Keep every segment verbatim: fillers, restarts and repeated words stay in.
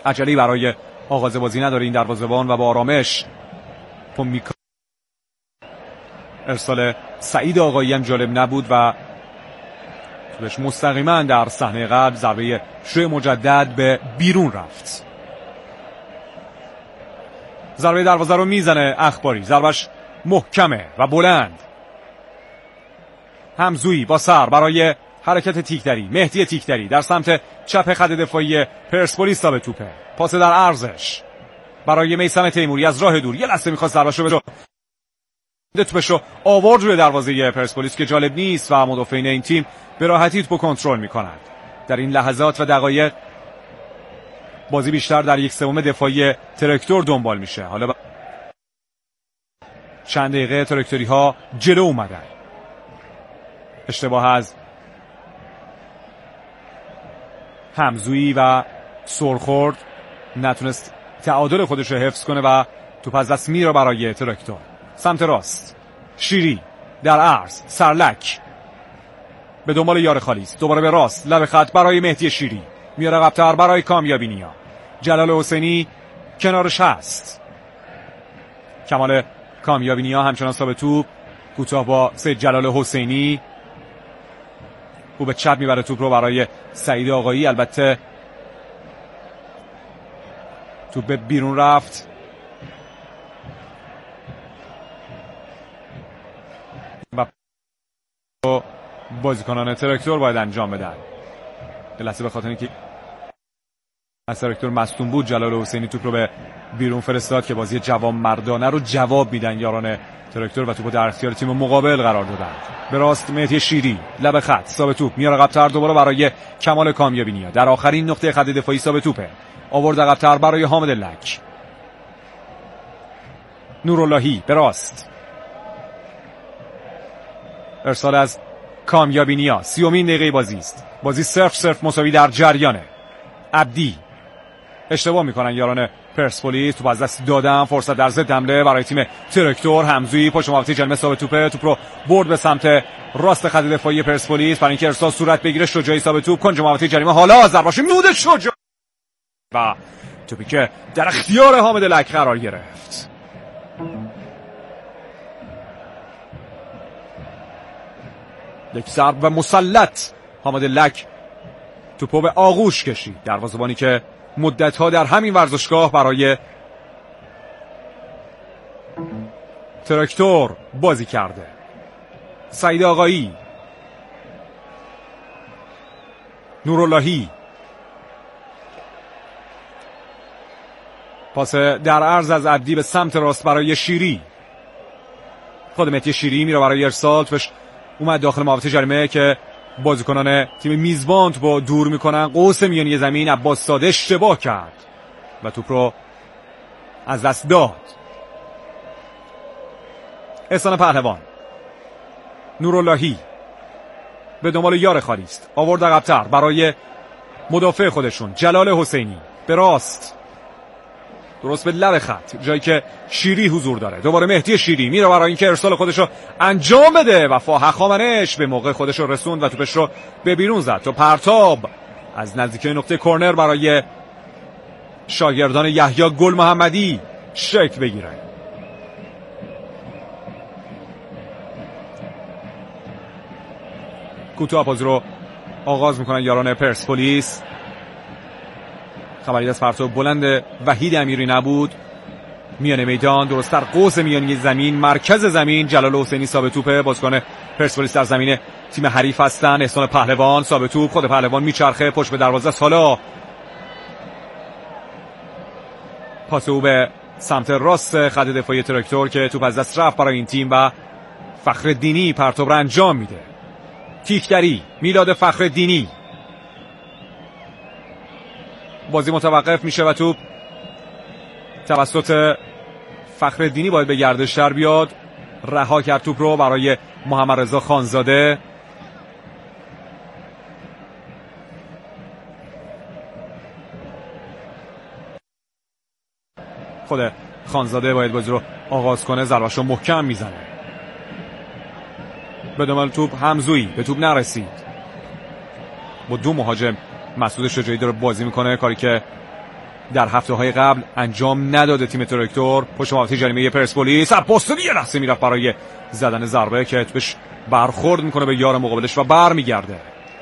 عجله‌ای برای آغاز بازی نداره این دروازه‌بان و با آرامش پومیکا. ارسال سعید آقایی هم جالب نبود و توش مستقیما در صحنه قبل ضربه شوی مجدد به بیرون رفت. ضربه دروازه رو میزنه اخباری، ضربش محکمه و بلند. همزویی با سر برای حرکت تیکدری، مهدی تیکدری در سمت چپ خط دفاعی پرسپولیس تا به توپه، پاس در عرضش برای میثم تیموری از راه دور، یه لحظه میخواست ضربه‌شو بزنه، توپشو آورد روی دروازه پرسپولیس که جالب نیست و مدافعین این تیم به راحتی توپو کنترل میکنند. در این لحظات و دقایق بازی بیشتر در یک سوم دفاعی تراکتور دنبال میشه. حالا چند دقیقه تراکتوری ها جلو اومدن. اشتباه از همزویی و سرخورد نتونست تعادل خودش رو حفظ کنه و توپ از دست میره برای تراکتور. سمت راست شیری در عرض، سرلک به دنبال یار خالیست، دوباره به راست لب خط برای مهدی شیری، میاره عقب‌تر برای کامیابی نیا. جلال حسینی کنارش هست. کمال کامیابی نیا همچنان ثابت توپ، کوتاه با سید جلال حسینی، او به چپ میبره توپ رو برای سعید آقایی. البته توپ به بیرون رفت. و بازیکنان تراکتور باید انجام بدن. لحظه به خاطر اینکه از تراکتور مصدوم بود، جلال حسینی توپ رو به بیرون فرستاد که بازی جوان مردانه رو جواب میدن یاران تراکتور و توپ در اختیار تیم مقابل قرار دادن. به راست مهدی شیری لب خط، ثابت توپ میاره عقب‌تر دوباره برای کمال کامیابی نیا. در آخرین نقطه خط دفاعی ثابت توپه، آورد عقب‌تر برای حامد لک. نوراللهی به راست، ارسال از کامیابی نیا. سیومین دقیقه بازی است. بازی صرف صرف مساوی در جریانه. عبدی اشتباه میکنن یاران پرسپولیس، توپ از دست دادن، فرصت در ضد حمله برای تیم تراکتور. همزویی پشت محوطه جریمه ثابت توپه، توپ رو برد به سمت راست خط دفاعی پرسپولیس برای اینکه ارسال صورت بگیره. شجاعی ثابت توپ کنج محوطه جریمه، حالا ضربه‌اش نود شجاع و توپی که در اختیار حامد لک قرار گرفت. یک ضرب و مسلط حامد لک توپو به آغوش کشید. دروازه‌بانی که مدت‌ها در همین ورزشگاه برای تراکتور بازی کرده. سعید آقایی، نوراللهی، پاس در عرض از عبدی به سمت راست برای شیری. خود مهدی شیری میره برای ارسال، توپش اومد داخل محوطه جریمه که بازیکنان تیم میزبان توپو دور میکنن. قوس میانی زمین عباس ساده اشتباه کرد و توپ رو از دست داد. احسان پهلوان، نوراللهی به دنبال یار خالی است، آورد عقب‌تر برای مدافع خودشون جلال حسینی به راست، درست به لب خط جایی که شیری حضور داره. دوباره مهدی شیری میره برای اینکه ارسال خودش رو انجام بده. وفا هخامنش به موقع خودش رو رسوند و توپش رو به بیرون زد تا پرتاب از نزدیکی نقطه کرنر برای شاگردان یحیی گل محمدی شکل بگیره. کوتاه بازی رو آغاز میکنن یاران پرسپولیس. خبری از پرتاب بلند وحید امیری نبود. میانه میدان درست در قوس میانی زمین، مرکز زمین، جلال حسینی ثابت توپه. بازیکن پرسپولیس در زمین تیم حریف هستن. احسان پهلوان ثابت توپ، خود پهلوان میچرخه پشت به دروازه. حالا پاس او به سمت راست خط دفاعی تراکتور که توپ از دست رفت برای این تیم و فخرالدینی پرتاب را انجام میده. تیکدری، میلاد فخرالدینی. بازی متوقف میشه و توپ توسط فخرالدینی باید به گردش در بیاد. رها کرد توپ رو برای محمد رضا خانزاده. خود خانزاده باید بازی رو آغاز کنه. ضربه‌اش رو محکم میزنه. به دنبال توپ همزویی، به توپ نرسید. با دو مهاجم مسعود شجاعی داره بازی میکنه، کاری که در هفته های قبل انجام نداده تیم تراکتور. پشت محوطه جریمه پرسپولیس، عباس‌زاده یه لحظه میرفت برای زدن ضربه که توپش برخورد میکنه به یار مقابلش و برمیگرده.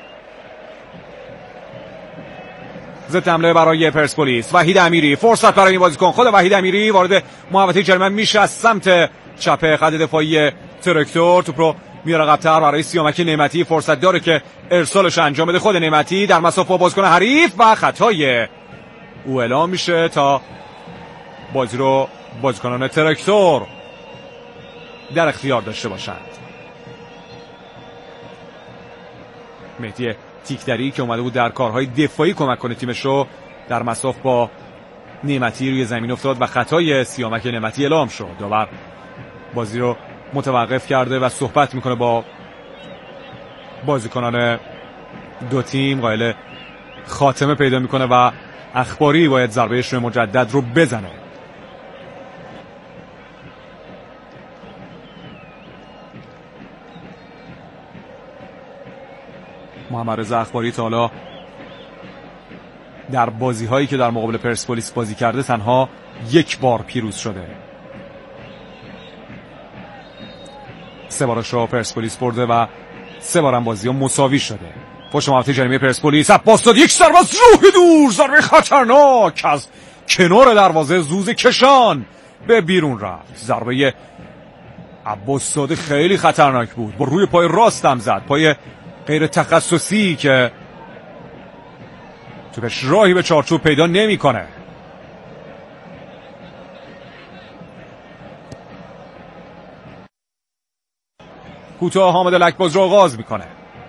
ضد حمله برای پرسپولیس، وحید امیری، فرصت برای این بازیکن. خود وحید امیری وارد محوطه جریمه میشه از سمت چپ خط دفاعی تراکتور. توپ رو میاره عقب‌تر برای سیامک نعمتی، فرصت داره که ارسالش انجام بده. خود نعمتی در مسافت با بازیکن حریف و خطای او اعلام میشه تا بازی رو بازیکنان تراکتور در اختیار داشته باشند. مهدی تیکدری که اومده بود در کارهای دفاعی کمک کنه تیمش رو، در مسافت با نعمتی روی زمین افتاد و خطای سیامک نعمتی اعلام شد. داور بازی رو متوقف کرده و صحبت میکنه با بازیکنان دو تیم، قائل خاتمه پیدا میکنه و اخباری باید ضربه شوی مجدد رو بزنه. محمد رضا اخباری تا حالا در بازی هایی که در مقابل پرسپولیس بازی کرده تنها یک بار پیروز شده. سه بارش را پرسپولیس برده و سه بارم بازی ها مساوی شده. پشت محوطه جریمه پرسپولیس، عباس‌زاده یک ضربه از روح دور، ضربه خطرناک از کنار دروازه زوزه کشان به بیرون رفت. ضربه عباس‌زاده خیلی خطرناک بود، با روی پای راست هم زد، پای غیر تخصصی که توپش راهی به چارچوب پیدا نمی‌کنه. کوتاه حامد لکباز رو آغاز میکنه.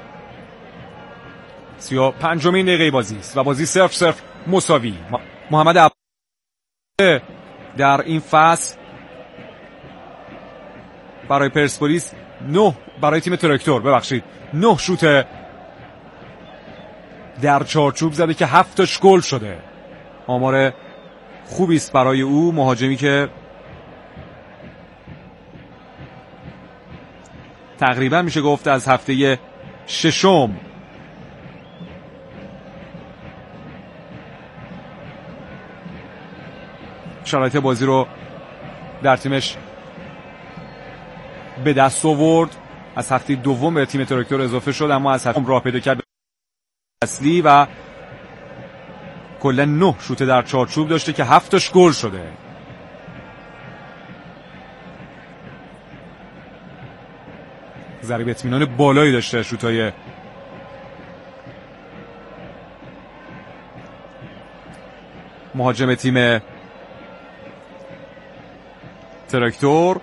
سی و پنجمین دقیقه بازی است و بازی صفر صفر مساوی. محمد عباس در این فصل برای پرسپولیس نه برای تیم تراکتور ببخشید نه شوت در چارچوب زده که هفتش گل شده. آمار خوبی است برای او، مهاجمی که تقریبا میشه گفت از هفته ششم شرایط بازی رو در تیمش به دست آورد. از هفته دوم به تیم تراکتور اضافه شد، اما از هفته راه پیدا کرد اصلی و کلا نه شوت در چارچوب داشته که هفتش گل شده. ضریب اطمینان بالایی داشته شوتای مهاجم تیم تراکتور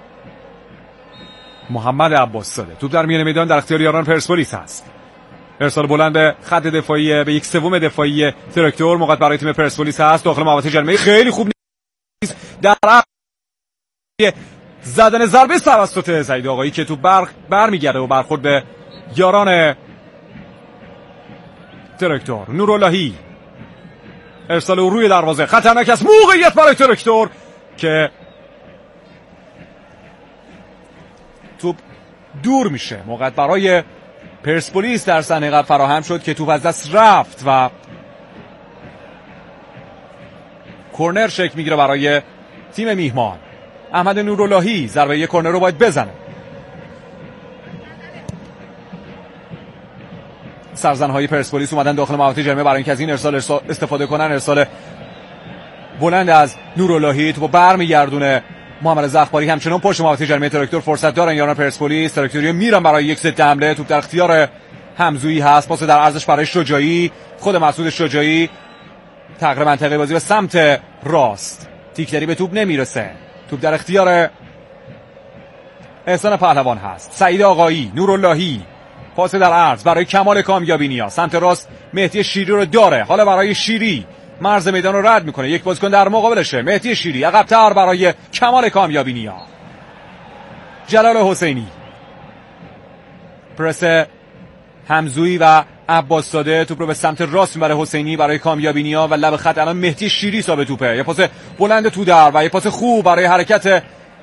محمد عباس‌زاده. توپ در میان میدان در اختیار یاران پرسپولیس هست. ارسال بلند به خط دفاعی، به یک سوم دفاعی تراکتور موقت برای تیم پرسپولیس هست. داخل محوطه جریمه خیلی خوب نیست در زدن ضربه توسط سعید آقایی که تو برق برمیگرده و برخورد به یاران تراکتور. نوراللهی ارسال او روی دروازه، خطرناک است، موقعیت برای تراکتور که توپ دور میشه. موقعیت برای پرسپولیس در صحنه قبل فراهم شد که توپ از دست رفت و کورنر شکل میگیره برای تیم میهمان. احمد نوراللهی ضربه یک کورنر رو باید بزنه. سرزنهای پرسپولیس اومدن داخل محوطه جریمه برای اینکه از این ارسال استفاده کنن. ارسال بلند از نوراللهی تو برمیگردونه محمد رضا اخباری. همچنان پشت محوطه جریمه تراکتور فرصت دارن یاران پرسپولیس. تراکتوری میرن برای یک ضد حمله. توپ در اختیار همزویی هست، پاس در عرضش برای شجاعی. خود مسعود شجاعی تغییر منطقه بازی به سمت راست، تیکدری به توپ نمیرسه. توپ در اختیار احسان پهلوان هست. سعید آقایی، نوراللهی، پاس در عرض برای کمال کامیابی نیا. سمت راست مهدی شیری رو داره. حالا برای شیری مرز میدان رو رد میکنه، یک بازیکن در مقابلشه. مهدی شیری عقب‌تر برای کمال کامیابی نیا. جلال حسینی، پرس همزویی و عباس‌زاده. توپ رو به سمت راست میبره حسینی برای کامیابی نیا و لب خط الان مهدی شیری صاحب توپه. یه پاس بلند تو در و یه پاس خوب برای حرکت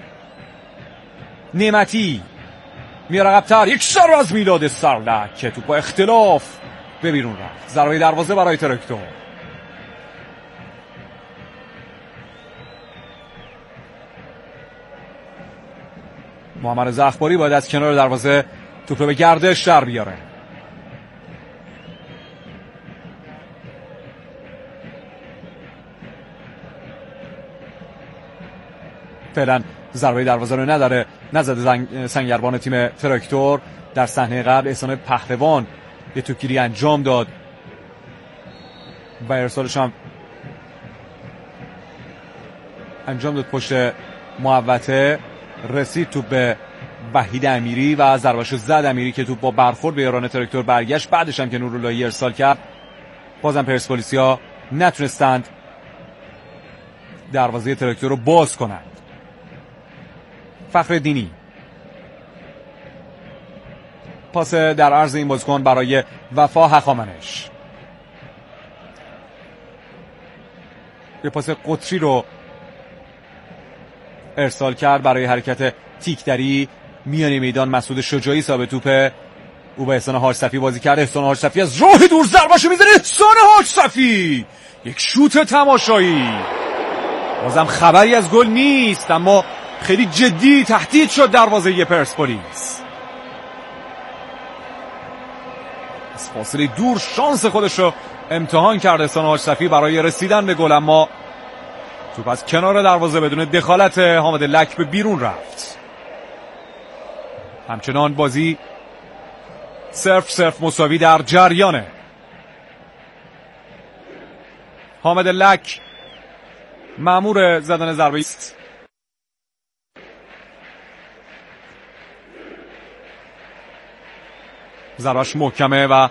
نعمتی. میاره عقب‌تر، یک سر از میلاد سرلک که توپ با اختلاف به بیرون رفت. ضربه دروازه برای تراکتور. محمد رضا اخباری باید از کنار دروازه توپ رو به گردش در بیاره. فعلا ضربه دروازه رو نداره، نزده سنگربان تیم تراکتور. در صحنه قبل احسان پهلوان یه توپگیری انجام داد و ارسالش هم انجام داد پشت محوطه. رسید توپ به وحید امیری و ضربه‌شو زد امیری که توپ با برخورد به یاران تراکتور برگشت. بعدش هم که نوراللهی ارسال کرد، بازم پرسپولیسیا نتونستند دروازه تراکتور رو باز کنند. فخرالدینی پاس در عرض این بازیکن برای وفا هخامنش. یه پاس قطری رو ارسال کرد برای حرکت تیکدری. میان میدان مسعود شجاعی صاحب توپه، او با احسان حاج‌صفی بازی کرد. احسان حاج‌صفی از راه دور ضربه‌شو میزنه. احسان حاج‌صفی یک شوت تماشایی. بازم خبری از گل نیست، اما خیلی جدی تهدید شد دروازه پرسپولیس. از فاصله دور شانس خودش رو امتحان کرد احسان حاج‌صفی برای رسیدن به گل، اما توپ از کنار دروازه بدون دخالت حامد لک به بیرون رفت. همچنان بازی صرف صرف مساوی در جریانه. حامد لک مأمور زدن ضربه است. ضربه‌اش محکمه و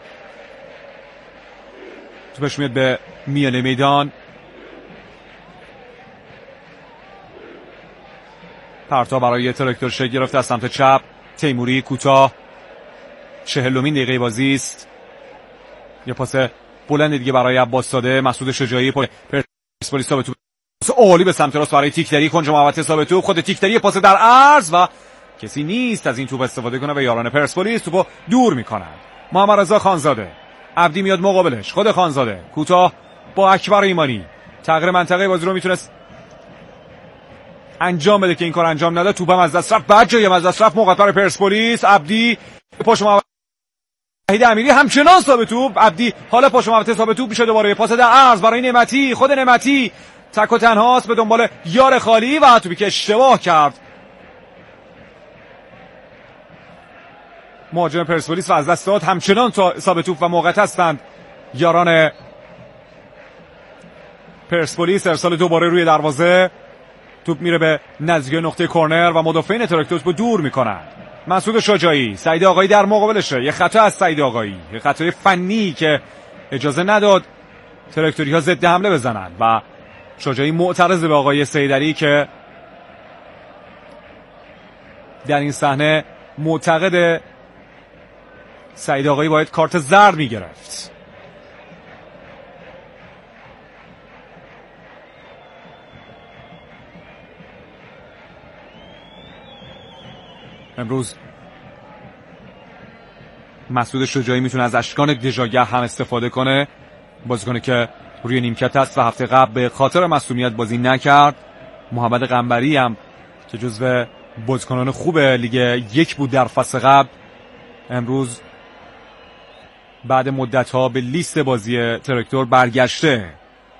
توپش میاد به میان میدان. پرتا برای تراکتور شکل گرفته از سمت چپ. تیموری کوتاه. چهلمین دقیقه بازی است. یه پاس بلند دیگه برای عباس زاده. مسعود شجاعی پرسپولیس به توپ عالی به سمت راست برای تیکدری. کنج محوطه ثابت توپ. خود تیکدری پاس در عرض و کسی نیست از این توپ استفاده کنه و یاران پرسپولیس توپو دور میکنن. محمد رضا خانزاده. عبدی میاد مقابلش. خود خانزاده کوتاه با اکبر ایمانی. تغییر منطقه بازی رو میتونست انجام بده که این کار انجام نداد. توپم از دست رفت. بعد جای از دست رفت. موقع برای پرسپولیس. عبدی پشت محوطه وحید امیری همچنان ثابت توپ. عبدی حالا پشت محوطه ثابت توپ میشه دوباره پاس در عرض برای نعمتی. خود نعمتی تک و تنهاست به دنبال یار خالی و توپی که اشتباه کرد مهاجم پرسپولیس و از دست داد. همچنان ثابت توپ و موقت هستند یاران پرسپولیس. ارسال دوباره روی دروازه. توپ میره به نزدیک نقطه کرنر و مدافعین تراکتور رو دور میکنن. مسعود شجاعی. سعید آقایی در مقابلشه. یه خطا از سعید آقایی، یه خطای فنی که اجازه نداد تراکتوری ها ضد حمله بزنن و شجاعی معترض به آقای سیدعلی که در این صحنه معتقد سعید آقایی باید کارت زرد میگرفت. امروز مسعود شجاعی میتونه از اشکان دژاگه هم استفاده کنه. بازیکنی که روی نیمکت است و هفته قبل به خاطر معصومیت بازی نکرد. محمد قنبری هم که جزو بازیکنان خوب لیگ یک بود در فصل قبل، امروز بعد مدت‌ها به لیست بازی تراکتور برگشته.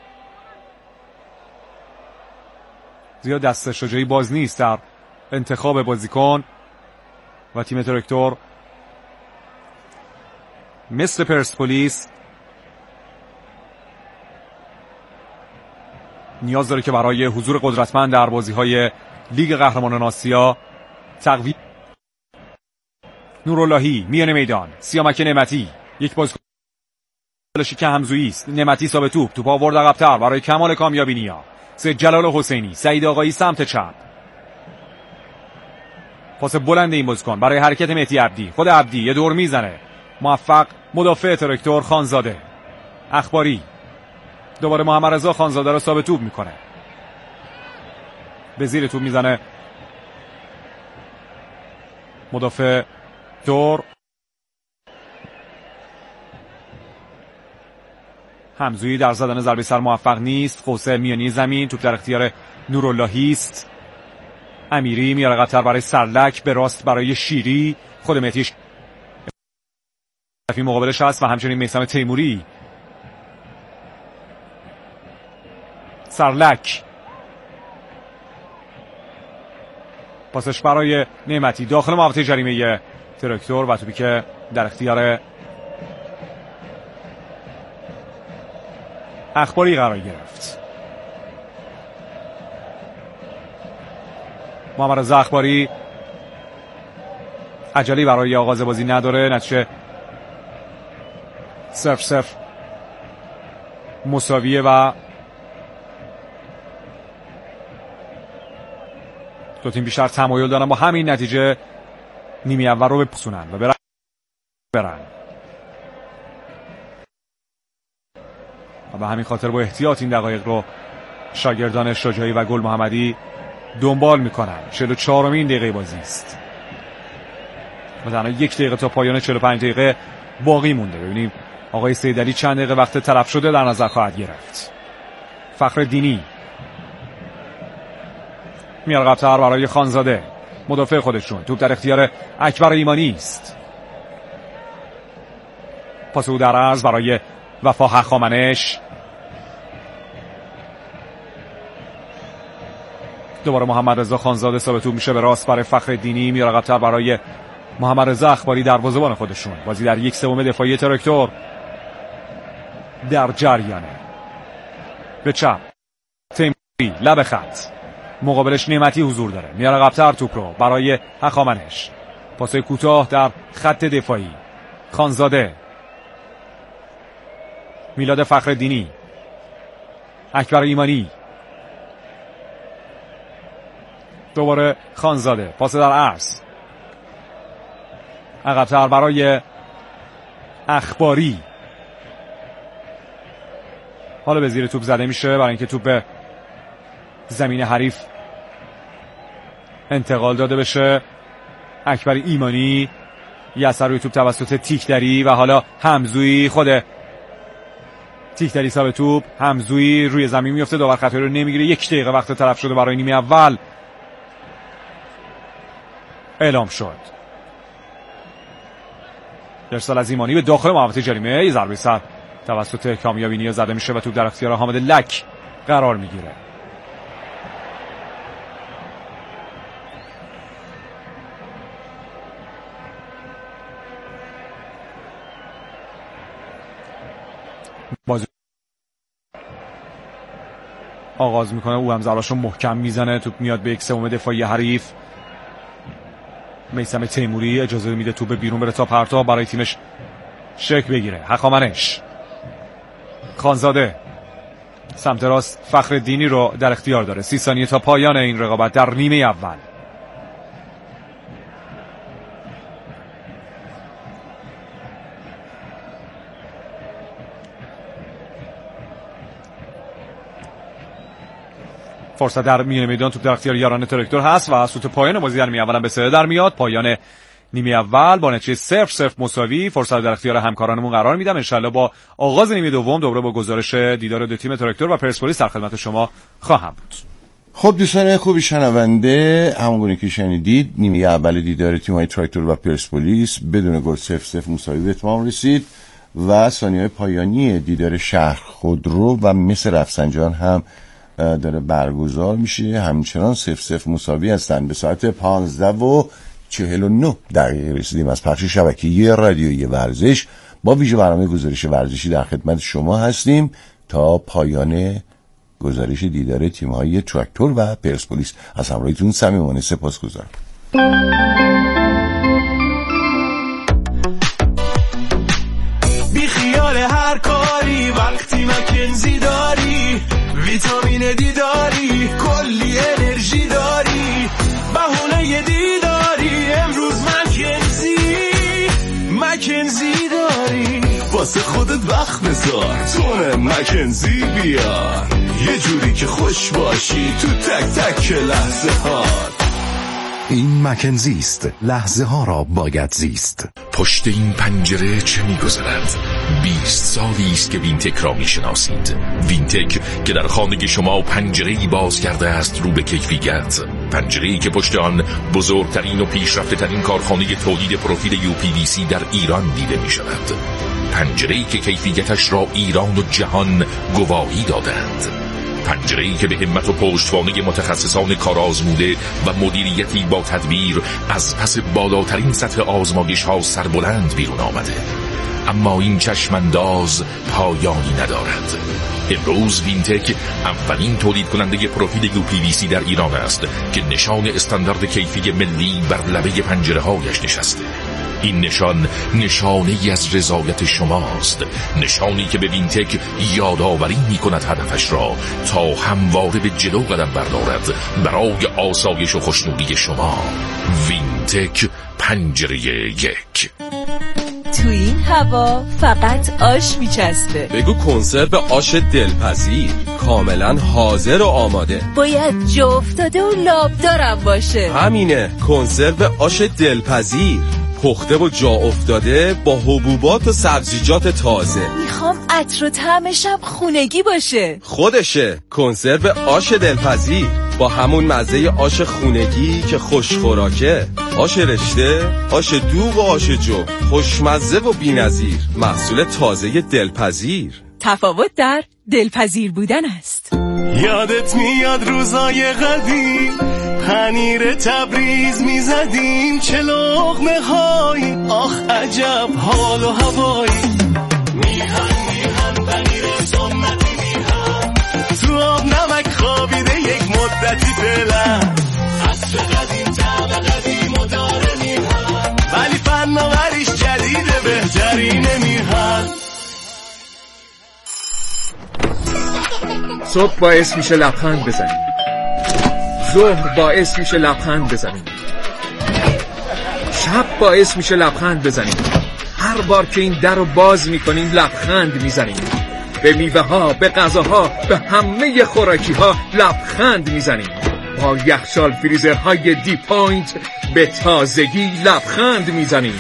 زیاد دست شجاعی باز نیست در انتخاب بازیکن و تیم تراکتور مثل پرسپولیس نیاز داره که برای حضور قدرتمند در بازی‌های لیگ قهرمانان آسیا تقویت. نوراللهی میان میدان. سیامک نعمتی یک بازیکن که همزویی است. نعمتی ثابت توپ توپ آورد عقب‌تر برای کمال کامیابی نیا. سید جلال حسینی. سعید آقایی سمت چپ. پاس بلند این بازیکن برای حرکت مهدی عبدی. خود عبدی یه دور میزنه. موفق مدافع تراکتور خانزاده. اخباری دوباره محمد رضا خانزاده رو ثابت توپ میکنه. به زیر توپ میزنه مدافع دور. همزویی در زدن ضربه سر موفق نیست. قوسه میانی زمین. توپ در اختیار نوراللهی است. امیری میاره قطر برای سرلک، به راست برای شیری، خود مهدیش مقابلش هست و همچنین میثم تیموری. سرلک پاسش برای نعمتی داخل محوطه جریمه تراکتور و توپی که در اختیار اخباری قرار گرفت. محمد رضا اخباری عجلی برای آغاز بازی نداره، نتیجه صفر صفر مساویه و دو تیم بیشتر تمایل دارن با همین نتیجه نیمه اول رو بپسونن و برن برن و به همین خاطر با احتیاط این دقایق رو شاگردان شجاعی و گل محمدی دنبال میکنن. چهل و چهارمین دقیقه بازی است و تنها یک دقیقه تا پایان چهل و پنج دقیقه باقی مونده. ببینیم آقای سیدعلی چند دقیقه وقت تلف شده در نظر خواهد گرفت. فخرالدینی میال قطر برای خانزاده، مدافع خودشون، توپ در اختیار اکبر ایمانی است. پاس او در عرض برای وفا هخامنش، دوباره محمد رضا خانزاده ثابت توپ میشه به راست برای فخرالدینی، میال قطر برای محمد رضا اخباری دروازه‌بان خودشون. بازی در یک سوم دفاعی تراکتور در جریانه. به چپ تیموری لب خط، مقابلش نعمتی حضور داره، میاره قبطر توپ رو برای هخامنش، پاسای کوتاه در خط دفاعی. خانزاده، میلاد فخرالدینی، اکبر ایمانی، دوباره خانزاده، پاس در عرض عقب‌تر برای اخباری. حالا به زیر توپ زده میشه برای اینکه توپ به زمین حریف انتقال داده بشه. اکبر ایمانی یه اثر روی توپ توسط تیکدری و حالا همزویی، خود تیکدری ثابت توپ، همزویی روی زمین میفته، داور خطایی رو نمیگیره. یک دقیقه وقت تلف شده برای نیمه اول اعلام شد. ارسال از ایمانی به داخل محوطه جریمه، یه ضربه سر توسط کامیابی نیا زده میشه و توپ در اختیار حامد لک قرار میگیره. بازی آغاز میکنه، او هم ضرباشو محکم میزنه، توپ میاد به یک سوم دفاعی حریف. میثم تیموری اجازه میده توپ بیرون بره تا پرتاب برای تیمش شک بگیره. هخامنش، خانزاده سمت راست فخرالدینی رو در اختیار داره. سی ثانیه تا پایان این رقابت در نیمه اول. فرصت در میانه میدان، توپ در اختیار یاران تراکتور هست و سوت پایان بازی در نیمه اول هم به سر در میاد. پایان نیمه اول با نتیجه صفر صفر مساوی فرصت در اختیار همکارانمون قرار میدم. انشالله با آغاز نیمه دوم دوباره با گزارش دیدار دو تیم تراکتور و پرسپولیس در خدمت شما خواهم بود. خب دوستان خوبی شنونده، همونگونه که شنیدید نیمه اول دیدار تیم‌های تراکتور و پرسپولیس بدون گل صفر صفر مساوی به اتمام رسید و ثانیه‌های پایانی دیدار شهر خودرو و مس رفسنجان هم داره برگزار میشه. همچنان صفر صفر مساوی هستن. به ساعت پانزده و چهل و نه دقیقه رسیدیم از پخش شبکه‌ای رادیویی ورزش. با ویژه برنامه گزارش ورزشی در خدمت شما هستیم تا پایان گزارش دیدار تیم‌های تراکتور و پرسپولیس. از همراهیتون صمیمانه سپاسگزارم. بی خیال هر کاری وقتی مکنزی داری، ویتامین دی داری، کلی انرژی داری، بهونه دیداری، امروز مکنزی مکنزی داری، واسه خودت وقت بذار تونه مکنزی بیار، یه جوری که خوش باشی تو تک تک لحظه ها. این مکنزی است، لحظه ها را باید زیست. پشت این پنجره چه می‌گذرد؟ بیست سالی است که وینتک را میشناسید. وینتک که در خانه شما پنجره‌ای باز کرده است رو به کیفیت، پنجره‌ای که پشت آن بزرگترین و پیشرفته‌ترین کارخانه تولید پروفیل یو پی وی سی در ایران دیده می‌شود. پنجره‌ای که کیفیتش را ایران و جهان گواهی دادند. پنجره‌ای که به همت و پشتوانه متخصصان کارآزموده و مدیریتی با تدبیر از پس بالاترین سطح آزمایش‌ها سربلند بیرون آمده. اما این چشمانداز پایانی ندارد. امروز وینتک اولین تولید کننده پروفیل یو پی وی سی در ایران است که نشان استاندارد کیفی ملی بر لبه پنجره‌هایش نشسته. این نشان نشانه‌ای از رضایت شماست، نشانی که به وینتک یادآوری می‌کند هدفش را تا همواره به جلو قدم بردارد برای آسایش و خوشنودی شما. وینتک پنجره یک. تو این هوا فقط آش میچسبه. بگو کنسرو آش دلپذیر، کاملا حاضر و آماده. باید جا افتاده و لابدارم باشه. همینه، کنسرو آش دلپذیر، پخته و جا افتاده با حبوبات و سبزیجات تازه. میخوام عطر و طعمشم خونگی باشه. خودشه، کنسرو آش دلپذیر با همون مزه آش خونگی که خوشخوراکه. آش رشته، آش دوغ و آش جو، خوشمزه و بی‌نظیر، محصول تازه دلپذیر. تفاوت در دلپذیر بودن است. یادت میاد روزای قدیم، پنیر تبریز میزدیم، چه لقمه هایی، آخ عجب حال و هوایی. میهن میهن پنیر سنتی میهن، تو آب نمک خوابیده یک مدتی فعلا. عطر قدیم طعم قدیم و داره میهن، ولی فناوریش جدیده بهترینه میهن. صبح باعث میشه لبخند بزنیم، ظهر باعث میشه لبخند بزنیم، شب باعث میشه لبخند بزنیم. هر بار که این در رو باز میکنیم لبخند میزنیم. به میوه ها، به غذاها، به همه خوراکی ها لبخند میزنیم. با یخچال فریزرهای دی پوینت به تازگی لبخند میزنیم.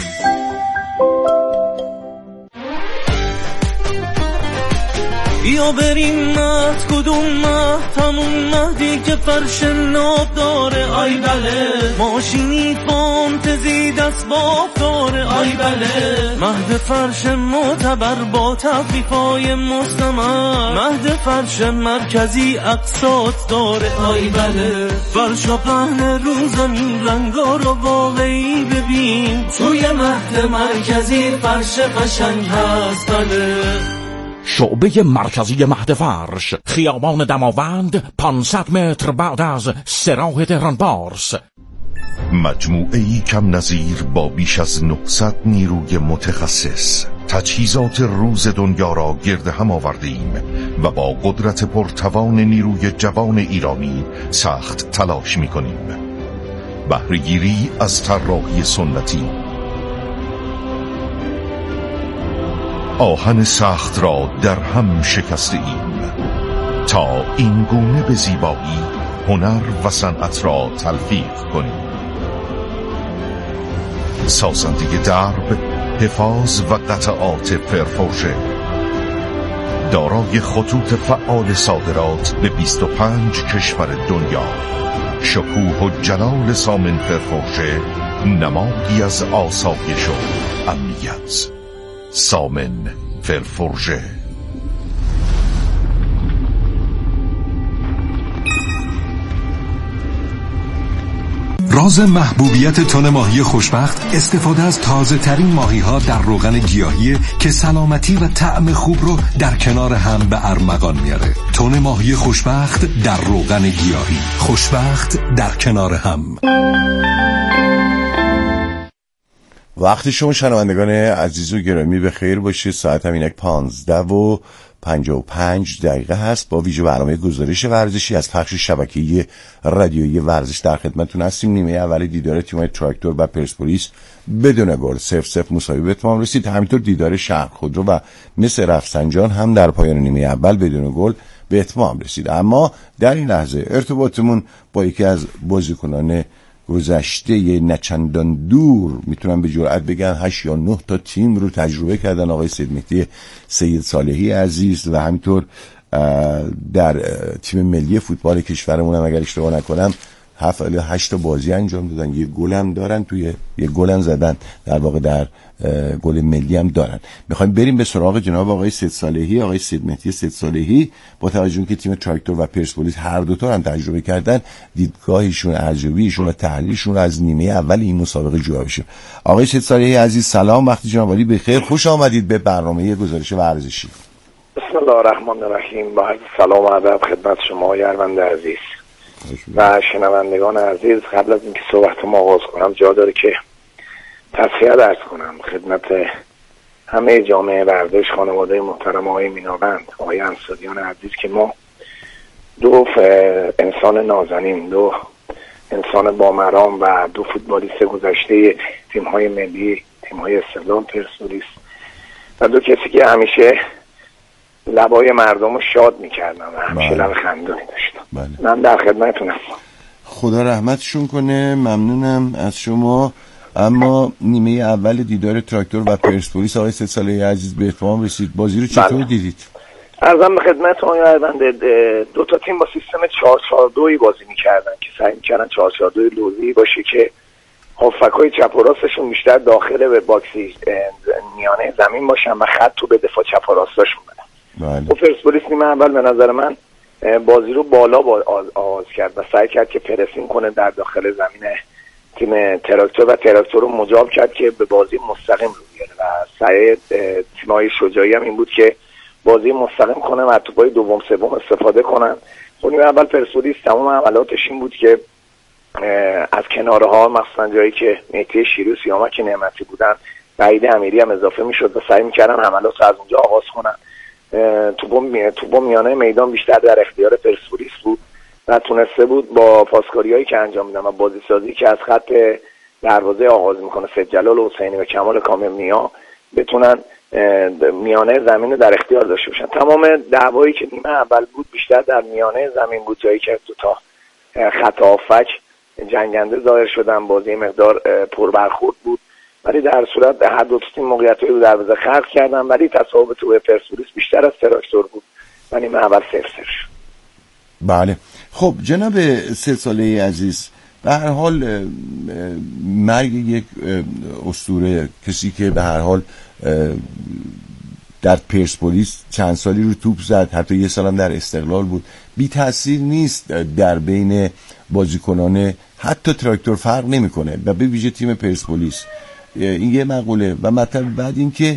بیا بریم مهد، کدوم مهد؟ همون مهدی که فرش ناب داره. آی بله، ماشینی فانتزی دست باب داره. آی بله، مهد فرش معتبر با تخفیفای مستمر. مهد فرش مرکزی اقساط داره. آی بله، فرش و پهن رو زمین، رنگا رو واقعی ببین. توی مهد مرکزی فرش قشنگ هست. بله، شعبه مرکزی مهد فرش، خیابان دماوند، پانصد متر بعد از سراح تهران پارس. مجموعه‌ای کم نظیر با بیش از نهصد نیروی متخصص، تجهیزات روز دنیا را گرد هم آورده ایم و با قدرت پرتوان نیروی جوان ایرانی سخت تلاش می‌کنیم. بهره‌گیری از طراحی سنتی، آهن سخت را در هم شکسته ایم تا این گونه به زیبایی، هنر و صنعت را تلفیق کنیم. سازنده درب، حفاظ و قطعات پرفورژه، دارای خطوط فعال صادرات به بیست و پنج کشور دنیا. شکوه و جلال سامن پرفورژه، نمادی از آسایش و امنیت. سامن فرفورژه. راز محبوبیت تن ماهی خوشبخت استفاده از تازه ترین ماهی ها در روغن گیاهی که سلامتی و طعم خوب رو در کنار هم به ارمغان میاره. تن ماهی خوشبخت در روغن گیاهی، خوشبخت در کنار هم. وقت شما شنوندگان عزیز و گرامی به خیر باشه. ساعت هم اینک پانزده و پنجاه و پنج دقیقه هست. با ویژه برنامه گزارش ورزشی از پخش شبکه‌ای رادیویی ورزش در خدمتتون هستیم. نیمه اول دیدار تیم‌های تراکتور و پرسپولیس بدون گل صفر صفر مساوی به اتمام رسید. همینطور دیدار شهر خودرو و مس رفسنجان هم در پایان نیمه اول بدون گل به اتمام رسید. اما در این لحظه ارتباطمون با یکی از بازیکنان گذشته نچندان دور میتونم به جرئت بگم هشت یا نه تا تیم رو تجربه کردن آقای سید مهدی سید صالحی عزیز و همینطور در تیم ملی فوتبال کشورمون هم اگر اشتباه نکنم هفت یا هشت تا بازی انجام دادن، یه گل هم دارن، توی یه گل هم زدن در واقع در گل ملی هم دارن. میخوایم بریم به سراغ جناب آقای سید صالحی. آقای سید مهدی سید صالحی با توجه که تیم تراکتور و پرسپولیس هر دو تا هم تجربه کردن، دیدگاهشون، ارزیابیشون و تحلیلشون از نیمه اول این مسابقه جواب بشه. آقای سید صالحی عزیز سلام، وقتی جناب عالی بخیر، خوش آمدید به برنامه گزارش ورزشی. بسم الله الرحمن الرحیم. با عرض سلام و ادب خدمت شما یارمند عزیز و شنوندگان عزیز. قبل از اینکه صحبتم آغاز کنم جا داره که تسلیت عرض کنم خدمت همه جامعه ورزش، خانواده محترم آقای میناوند، آقای انصاریان عزیز که ما دو انسان نازنین، دو انسان با مرام و دو فوتبالیست گذشته تیم‌های ملی، تیم‌های استقلال، پرسپولیس و دو کسی که همیشه لبای مردم رو شاد میکردن و همیشه لب خندانی داشتن. بله. من در خدمتتون هستم. خدا رحمتشون کنه. ممنونم از شما. اما نیمه اول دیدار تراکتور و پرسپولیس آقای سید صالحی عزیز به اتمام رسید. بازی رو چطور بله. دیدید؟ عرضم به خدمتتون یارمند، دو تا تیم با سیستم چهار چهار دو بازی میکردن که سعی میکردن چهار چهار دو لوزی باشه که هافک‌های چپ و راستشون بیشتر داخل به باکسی میانه زمین باشن و خط تو به دفاع چپ و راستشون بدن. بله. و پرسپولیس نیمه اول به نظر من بازی رو بالا با آغاز کرد و سعی کرد که پرسینگ کنه در داخل زمین تیم تراکتور و تراکتور رو مجاب کرد که به بازی مستقیم رو بیاره و سعی تیم‌های شجاعی هم این بود که بازی مستقیم کنه و توپای دوم سوم استفاده کنن. خب نیمه اول پرسپولیس تمام عملاتش این بود که از کناره ها مخصوصا جایی که مهدی شیری و سیامک نعمتی بودن، سعید امیری هم اضافه میشد و سعی میکردن حملات رو از اونجا آغاز کنن. توپا میانه میدان بیشتر در اختیار پرسپولیس بود و تونسته بود با پاسکاریایی که انجام میدن و بازی سازی که از خط دروازه آغاز میکنه سید جلال حسینی و کمال کامل نیا بتونن میانه زمین رو در اختیار داشته باشن. تمام دعوایی که نیمه اول بود بیشتر در میانه زمین بود، جایی که دو تا خط هافک جنگنده ظاهر شدن، بازی مقدار پر برخورد بود، ولی در صورت هر دو تیم موقعیتایی رو دروازه خلق کردن، ولی تساوی تو پرسپولیس بیشتر از تراکتور بود و نیمه اول صفر صفر شد. بله. خب جناب سید صالحی عزیز، به هر حال مرگ یک اسطوره، کسی که به هر حال در پرسپولیس چند سالی رو توپ زد، حتی یه سالم در استقلال بود، بی تأثیر نیست در بین بازیکنان حتی تراکتور، فرق نمیکنه و به ویژه تیم پرسپولیس. این یه مقوله. و مطلب بعد این که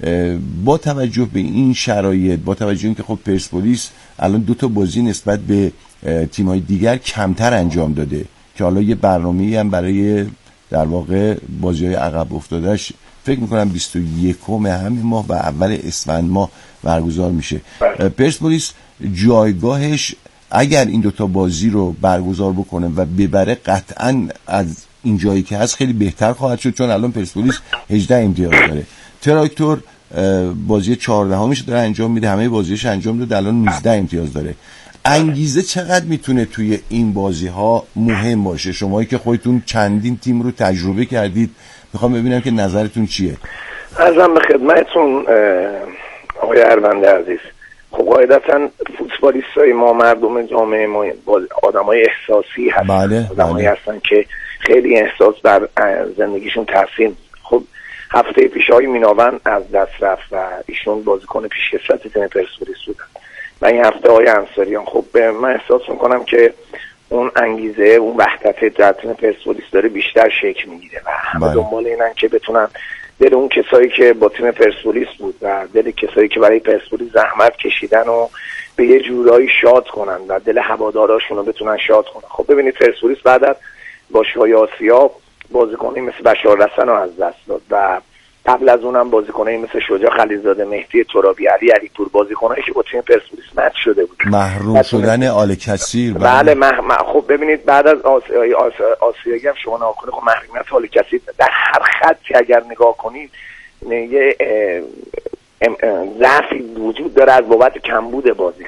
با توجه به این شرایط، با توجه این که خب پرسپولیس الان دو تا بازی نسبت به تیم‌های دیگر کمتر انجام داده که حالا یه برنامه‌ای هم برای در واقع بازی‌های عقب افتادهش فکر می‌کنم بیست و یکم همین ماه و اول اسفند ماه برگزار میشه. پرسپولیس جایگاهش اگر این دوتا بازی رو برگزار بکنه و ببره قطعاً از این جایی که هست خیلی بهتر خواهد شد، چون الان پرسپولیس هجده امتیاز داره. تراکتور بازی چهاردهمیش داره انجام میده، همه بازیش انجام داده، الان نوزده امتیاز داره. انگیزه چقدر میتونه توی این بازی ها مهم باشه؟ شمایی که خودتون چندین تیم رو تجربه کردید، میخوام ببینم که نظرتون چیه. عرضم به خدمتتون آقای اروند عزیز، خب قاعدتا فوتبالیستای ما، مردم جامعه ما آدمای احساسی هستن. بله، آدمایی بله. هستن که خیلی احساس بر زندگیشون تاثیر. خب هفته پیش های میناوند از دست رفت و ایشون بازیکن پیشکسوت تیم پرسپولیس بودن و این هفته های انصاریان. خب من احساس میکنم که اون انگیزه، اون وحدت در تیم پرسپولیس داره بیشتر شکل میگیره و همه بله. دنبال اینن که بتونن دل اون کسایی که با تیم پرسپولیس بود و دل کسایی که برای پرسپولیس زحمت کشیدن و به یه جورایی شاد کنن و دل هواداراشون رو بتونن شاد کنن. خب ببینید پرسپولیس بعد از باشگاه آسیا بازیکنی مثل بشار رسن رو از دست داد و قبل از اونم بازیکنایی مثل شجاع خلیلزاده، مهدی ترابی، علی علیپور، بازیکنایی که با تیم پرسپولیس مچ شده بود. محروم شدن آل کثیر. بله مح... مح... خب ببینید بعد از آسیایی آس... آسیایی هم شما نگاه کنید، خب محرومیت آل کثیر در هر خطی اگر نگاه کنید یه ضعفی وجود داره از بابت کمبود بازیکن.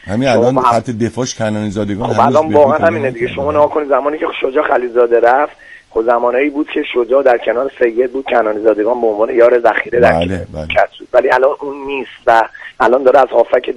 همین الان خط دفاعش کنانی زادگان خب الان واقعا همینه دیگه. شما نگاه کنید زمانی که شجاع خلیلزاده رفت، خب زمانایی بود که شجاع در کنار سید بود، کنانی زادگان به عنوان یار ذخیره در بله بله. ولی الان اون نیست و الان داره از هافک